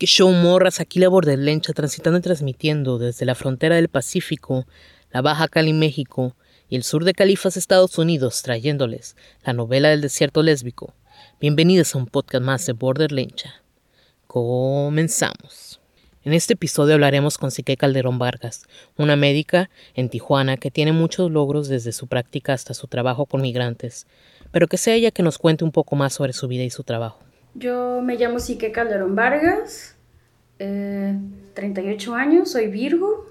¿Qué show, morras? Aquí la Borderlencha, transitando y transmitiendo desde la frontera del Pacífico, la Baja Cali, México, y el sur de Califas, Estados Unidos, trayéndoles la novela del desierto lésbico. Bienvenidos a un podcast más de Borderlencha. Comenzamos. En este episodio hablaremos con Sique Calderón Vargas, una médica en Tijuana que tiene muchos logros desde su práctica hasta su trabajo con migrantes, pero que sea ella que nos cuente un poco más sobre su vida y su trabajo. Yo me llamo Sique Calderón Vargas, 38 años, soy Virgo,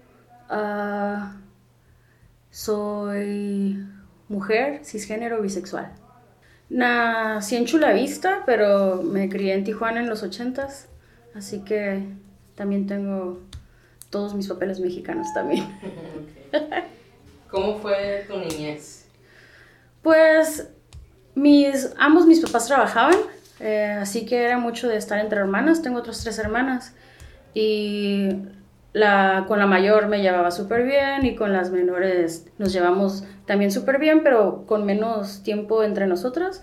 soy mujer, cisgénero, bisexual. Nací en Chula Vista, pero me crié en Tijuana en los 80s, así que también tengo todos mis papeles mexicanos también. Okay. ¿Cómo fue tu niñez? Pues ambos mis papás trabajaban. Así que era mucho de estar entre hermanas. Tengo otras 3 hermanas y con la mayor me llevaba súper bien y con las menores nos llevamos también súper bien, pero con menos tiempo entre nosotras.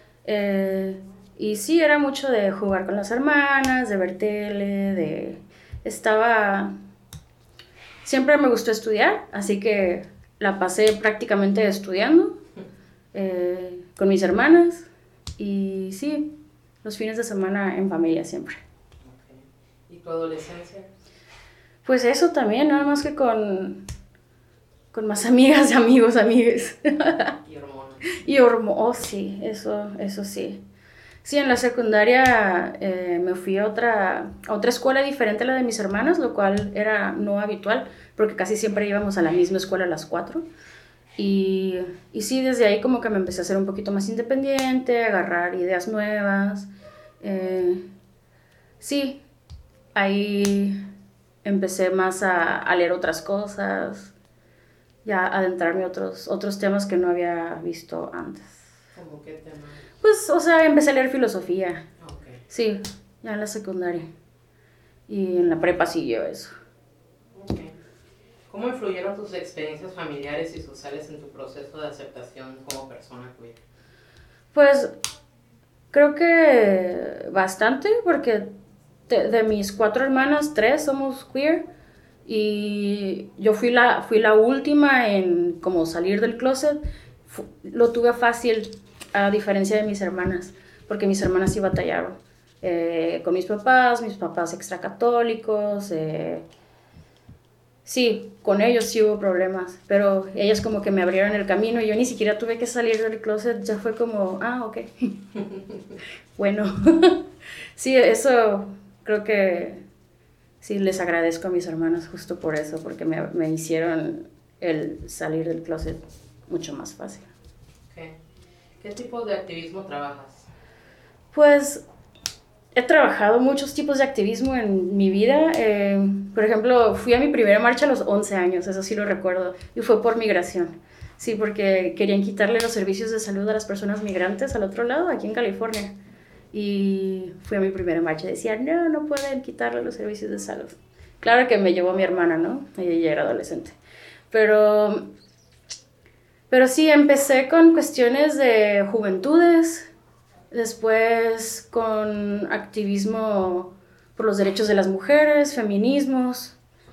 Y sí, era mucho de jugar con las hermanas, de ver tele, Siempre me gustó estudiar, así que la pasé prácticamente estudiando con mis hermanas y sí, los fines de semana en familia siempre. Okay. ¿Y tu adolescencia? Pues eso también, nada más que con más amigas, amigos, amigues. Y hormonas. Oh, sí, eso sí. Sí, en la secundaria me fui a otra escuela diferente a la de mis hermanas, lo cual era no habitual, porque casi siempre íbamos a la misma escuela a las 4. Y sí, desde ahí como que me empecé a ser un poquito más independiente, a agarrar ideas nuevas. Sí, ahí empecé más a leer otras cosas, ya adentrarme a otros temas que no había visto antes. ¿Cómo qué tema? Pues, o sea, empecé a leer filosofía. Okay. Sí, ya en la secundaria. Y en la prepa siguió eso. Okay. ¿Cómo influyeron tus experiencias familiares y sociales en tu proceso de aceptación como persona queer? Pues creo que bastante, porque de mis 4 hermanas, 3 somos queer y yo fui la última en como salir del closet. Lo tuve fácil a diferencia de mis hermanas, porque mis hermanas sí batallaron con mis papás extracatólicos. Sí, con ellos sí hubo problemas, pero ellas como que me abrieron el camino y yo ni siquiera tuve que salir del closet, ya fue como, ok, bueno. Sí, eso creo que sí les agradezco a mis hermanas justo por eso, porque me hicieron el salir del closet mucho más fácil. Okay. ¿Qué tipo de activismo trabajas? Pues he trabajado muchos tipos de activismo en mi vida. Por ejemplo, fui a mi primera marcha a los 11 años, eso sí lo recuerdo, y fue por migración. Sí, porque querían quitarle los servicios de salud a las personas migrantes al otro lado, aquí en California. Y fui a mi primera marcha y decía, no pueden quitarle los servicios de salud. Claro que me llevó mi hermana, ¿no? Ella ya era adolescente. Pero sí, empecé con cuestiones de juventudes, después con activismo por los derechos de las mujeres, feminismos,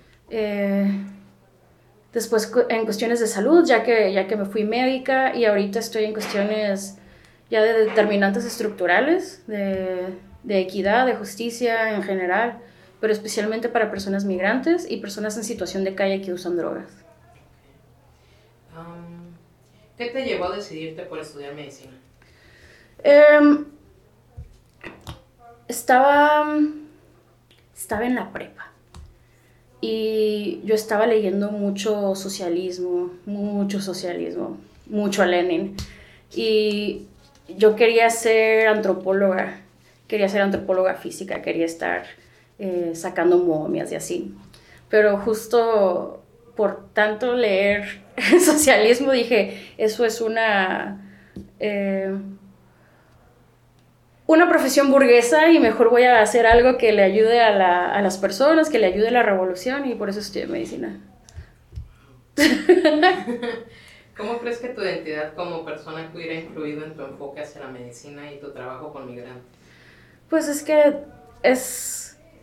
después en cuestiones de salud, ya que me fui médica, y ahorita estoy en cuestiones ya de determinantes estructurales, de equidad, de justicia en general, pero especialmente para personas migrantes y personas en situación de calle que usan drogas. ¿Qué te llevó a decidirte por estudiar medicina? Estaba en la prepa y yo estaba leyendo mucho socialismo, mucho a Lenin, y yo quería ser antropóloga física, quería estar sacando momias y así, pero justo por tanto leer socialismo dije, eso es una profesión burguesa y mejor voy a hacer algo que le ayude a las personas, que le ayude a la revolución, y por eso estudié medicina. ¿Cómo crees que tu identidad como persona queer ha influido en tu enfoque hacia la medicina y tu trabajo con migrantes? Pues es que es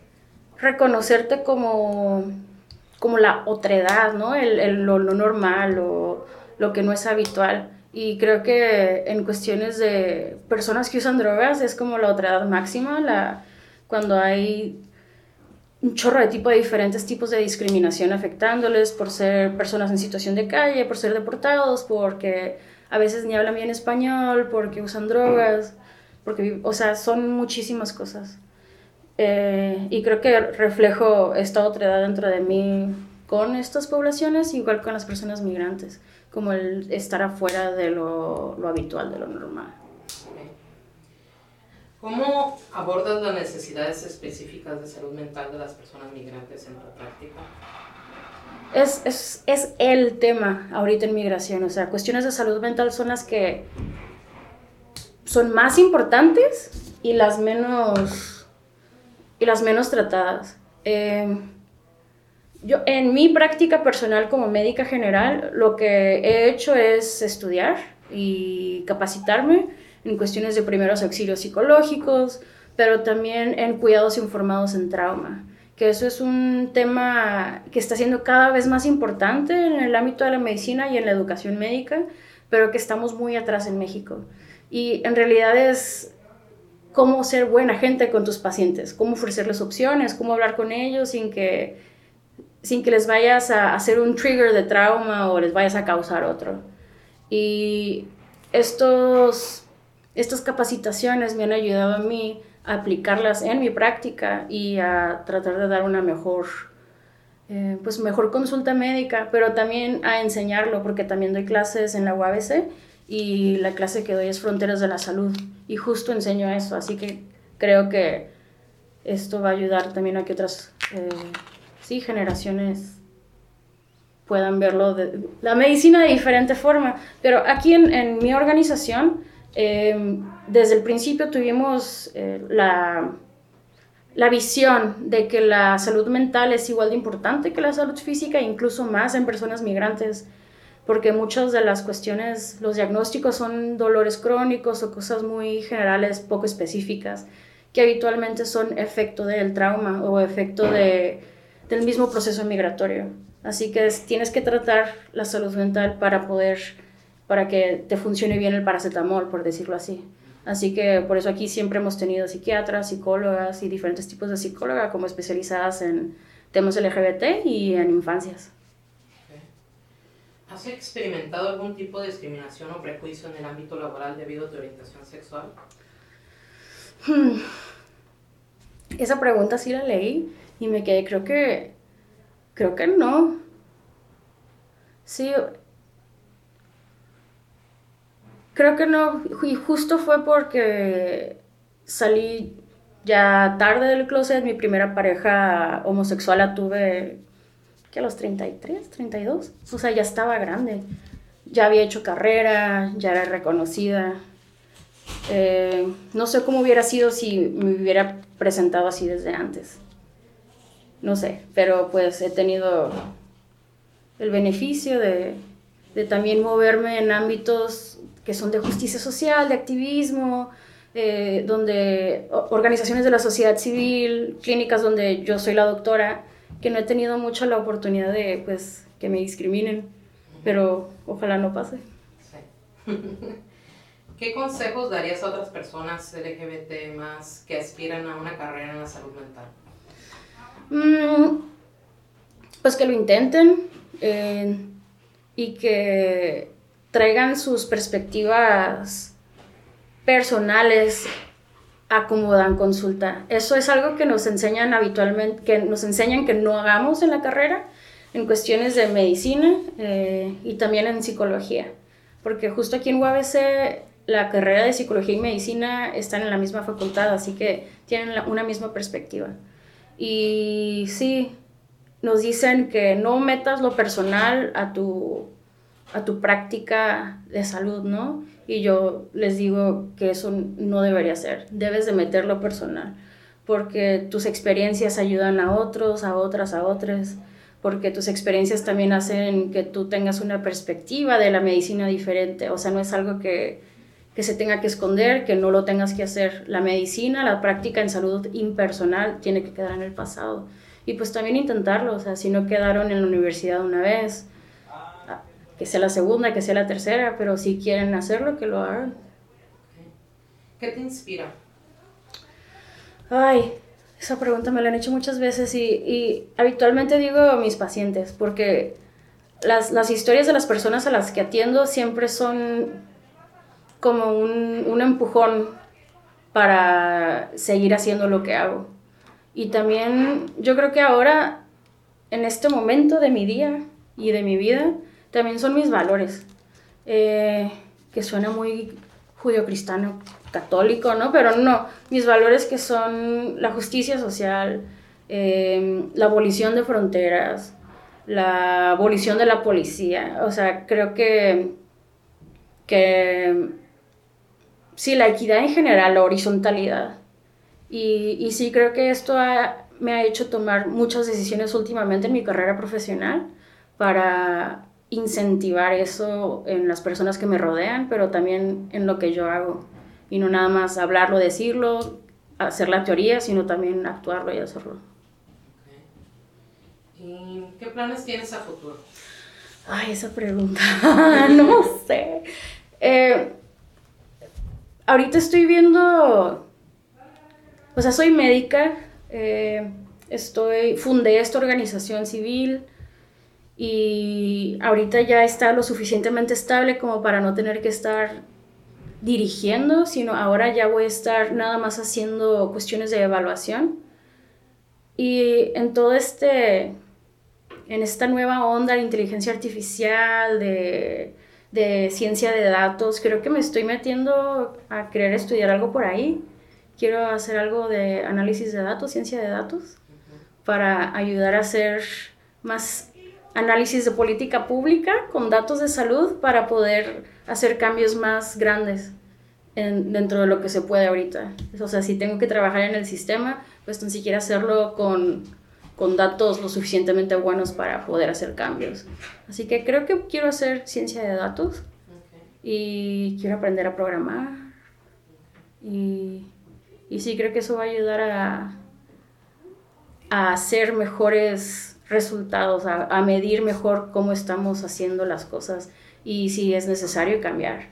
reconocerte como la otredad, ¿no? Lo normal, lo que no es habitual. Y creo que en cuestiones de personas que usan drogas es como la otredad máxima, cuando hay un chorro de diferentes tipos de discriminación afectándoles por ser personas en situación de calle, por ser deportados, porque a veces ni hablan bien español, porque usan drogas, porque, o sea, son muchísimas cosas. Y creo que reflejo esta otredad dentro de mí con estas poblaciones, igual con las personas migrantes, como el estar afuera de lo habitual, de lo normal. ¿Cómo abordas las necesidades específicas de salud mental de las personas migrantes en tu práctica? Es el tema ahorita en migración, o sea, cuestiones de salud mental son las que son más importantes y las menos tratadas. Yo en mi práctica personal como médica general lo que he hecho es estudiar y capacitarme en cuestiones de primeros auxilios psicológicos, pero también en cuidados informados en trauma, que eso es un tema que está siendo cada vez más importante en el ámbito de la medicina y en la educación médica, pero que estamos muy atrás en México. Y en realidad es cómo ser buena gente con tus pacientes, cómo ofrecerles opciones, cómo hablar con ellos sin que les vayas a hacer un trigger de trauma o les vayas a causar otro. Y estas capacitaciones me han ayudado a mí a aplicarlas en mi práctica y a tratar de dar una mejor consulta médica, pero también a enseñarlo, porque también doy clases en la UABC y la clase que doy es Fronteras de la Salud y justo enseño eso, así que creo que esto va a ayudar también a que otras generaciones puedan verlo la medicina de diferente forma. Pero aquí en mi organización desde el principio tuvimos la visión de que la salud mental es igual de importante que la salud física, incluso más en personas migrantes, porque muchas de las cuestiones, los diagnósticos son dolores crónicos o cosas muy generales, poco específicas, que habitualmente son efecto del trauma o efecto del mismo proceso migratorio. Así que tienes que tratar la salud mental para que te funcione bien el paracetamol, por decirlo así. Así que por eso aquí siempre hemos tenido psiquiatras, psicólogas y diferentes tipos de psicóloga como especializadas en temas LGBT y en infancias. ¿Has experimentado algún tipo de discriminación o prejuicio en el ámbito laboral debido a tu orientación sexual? Esa pregunta sí la leí y me quedé, creo que no. Sí, creo que no, y justo fue porque salí ya tarde del closet. Mi primera pareja homosexual la tuve que a los 33, 32, o sea, ya estaba grande, ya había hecho carrera, ya era reconocida. No sé cómo hubiera sido si me hubiera presentado así desde antes, no sé, pero pues he tenido el beneficio de también moverme en ámbitos que son de justicia social, de activismo, donde organizaciones de la sociedad civil, clínicas donde yo soy la doctora, que no he tenido mucho la oportunidad de, pues, que me discriminen, pero ojalá no pase. Sí. ¿Qué consejos darías a otras personas LGBT más que aspiran a una carrera en la salud mental? Pues que lo intenten y que traigan sus perspectivas personales a cómo dan consulta. Eso es algo que nos enseñan habitualmente, que nos enseñan que no hagamos en la carrera, en cuestiones de medicina y también en psicología. Porque justo aquí en UABC la carrera de psicología y medicina están en la misma facultad, así que tienen una misma perspectiva. Y sí, nos dicen que no metas lo personal a tu práctica de salud, ¿no? Y yo les digo que eso no debería ser. Debes de meter lo personal, porque tus experiencias ayudan a otros, a otras, a otros, porque tus experiencias también hacen que tú tengas una perspectiva de la medicina diferente. O sea, no es algo que que se tenga que esconder, que no lo tengas que hacer. La medicina, la práctica en salud impersonal tiene que quedar en el pasado. Y pues también intentarlo, o sea, si no quedaron en la universidad una vez, que sea la segunda, que sea la tercera, pero si quieren hacerlo, que lo hagan. ¿Qué te inspira? Ay, esa pregunta me la han hecho muchas veces y habitualmente digo a mis pacientes, porque las historias de las personas a las que atiendo siempre son como un empujón para seguir haciendo lo que hago. Y también yo creo que ahora, en este momento de mi día y de mi vida, también son mis valores, que suena muy judio-cristiano, católico, ¿no? Pero no, mis valores que son la justicia social, la abolición de fronteras, la abolición de la policía. O sea, creo que sí, la equidad en general, la horizontalidad. Y sí, creo que esto me ha hecho tomar muchas decisiones últimamente en mi carrera profesional para incentivar eso en las personas que me rodean, pero también en lo que yo hago. Y no nada más hablarlo, decirlo, hacer la teoría, sino también actuarlo y hacerlo. Okay. ¿Y qué planes tienes a futuro? Ay, esa pregunta, no sé. Ahorita estoy viendo, o sea, soy médica, fundé esta organización civil y ahorita ya está lo suficientemente estable como para no tener que estar dirigiendo, sino ahora ya voy a estar nada más haciendo cuestiones de evaluación. Y en en esta nueva onda de inteligencia artificial, de ciencia de datos, creo que me estoy metiendo a querer estudiar algo por ahí. Quiero hacer algo de análisis de datos, ciencia de datos, para ayudar a hacer más análisis de política pública con datos de salud para poder hacer cambios más grandes dentro de lo que se puede ahorita. O sea, si tengo que trabajar en el sistema, pues tan siquiera hacerlo con datos lo suficientemente buenos para poder hacer cambios. Así que creo que quiero hacer ciencia de datos y quiero aprender a programar y sí, creo que eso va a ayudar a hacer mejores resultados, a medir mejor cómo estamos haciendo las cosas y si es necesario cambiar.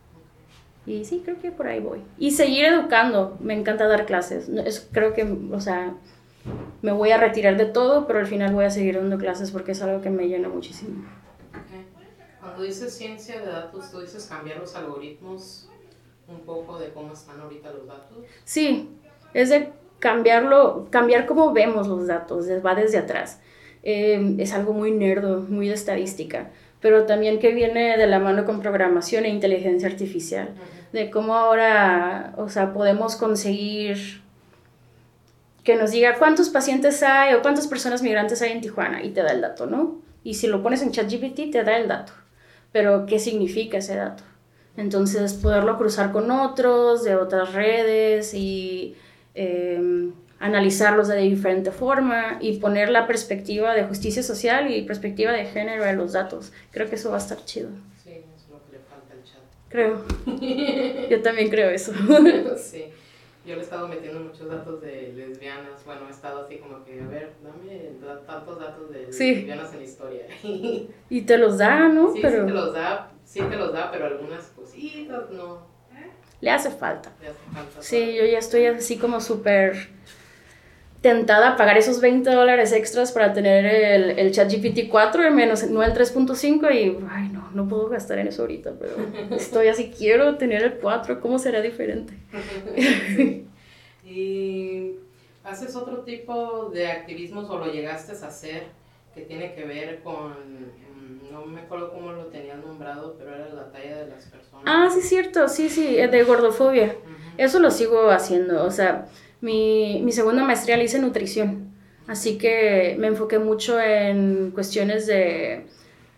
Y sí, creo que por ahí voy. Y seguir educando, me encanta dar clases. Creo que, o sea, me voy a retirar de todo, pero al final voy a seguir dando clases porque es algo que me llena muchísimo. Okay. Cuando dices ciencia de datos, ¿tú dices cambiar los algoritmos un poco de cómo están ahorita los datos? Sí, es de cambiar cómo vemos los datos, va desde atrás. Es algo muy nerdo, muy de estadística, pero también que viene de la mano con programación e inteligencia artificial, de cómo ahora, o sea, podemos conseguir que nos diga cuántos pacientes hay o cuántas personas migrantes hay en Tijuana y te da el dato, ¿no? Y si lo pones en ChatGPT te da el dato, pero ¿qué significa ese dato? Entonces poderlo cruzar con otros de otras redes y analizarlos de diferente forma y poner la perspectiva de justicia social y perspectiva de género en los datos. Creo que eso va a estar chido. Sí, es lo que le falta al chat. Creo. Yo también creo eso. Sí. Yo le he estado metiendo muchos datos de lesbianas. Bueno, he estado así como que, a ver, dame tantos datos de lesbianas en historia. Y te los da, ¿no? Sí, pero... sí te los da, pero algunas cositas no. Le hace falta. Sí, Todavía. yo ya estoy así como súper tentada a pagar esos $20 extras para tener el ChatGPT 4, no el 3.5 y, ay, no puedo gastar en eso ahorita, pero estoy así, quiero tener el 4, ¿cómo será diferente? Sí. ¿Y haces otro tipo de activismos o lo llegaste a hacer que tiene que ver con, no me acuerdo cómo lo tenían nombrado, pero era la talla de las personas? Ah, sí, cierto, sí, de gordofobia. Eso lo sigo haciendo, o sea, mi segunda maestría la hice en nutrición, así que me enfoqué mucho en cuestiones de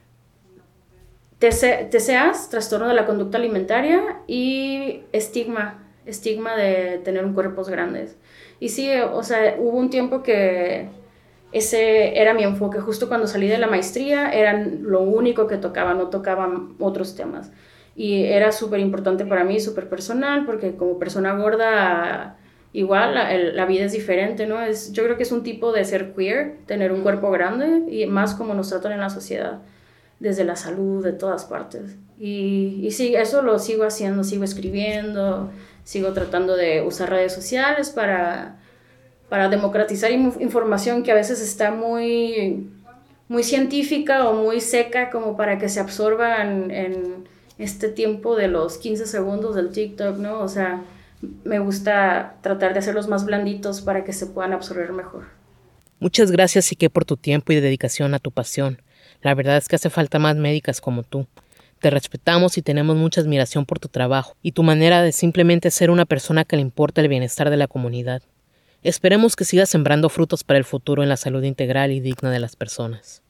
TCAs, trastorno de la conducta alimentaria, y estigma de tener un cuerpos grandes. Y sí, o sea, hubo un tiempo que ese era mi enfoque. Justo cuando salí de la maestría, eran lo único que tocaba, no tocaban otros temas. Y era súper importante para mí, súper personal, porque como persona gorda, igual la vida es diferente, ¿no? Yo creo que es un tipo de ser queer, tener un cuerpo grande, y más como nos tratan en la sociedad, desde la salud, de todas partes. Y sí, eso lo sigo haciendo, sigo escribiendo, sigo tratando de usar redes sociales para democratizar información que a veces está muy, muy científica o muy seca como para que se absorba en este tiempo de los 15 segundos del TikTok, ¿no? O sea, me gusta tratar de hacerlos más blanditos para que se puedan absorber mejor. Muchas gracias, Sique, por tu tiempo y dedicación a tu pasión. La verdad es que hace falta más médicas como tú. Te respetamos y tenemos mucha admiración por tu trabajo y tu manera de simplemente ser una persona que le importa el bienestar de la comunidad. Esperemos que sigas sembrando frutos para el futuro en la salud integral y digna de las personas.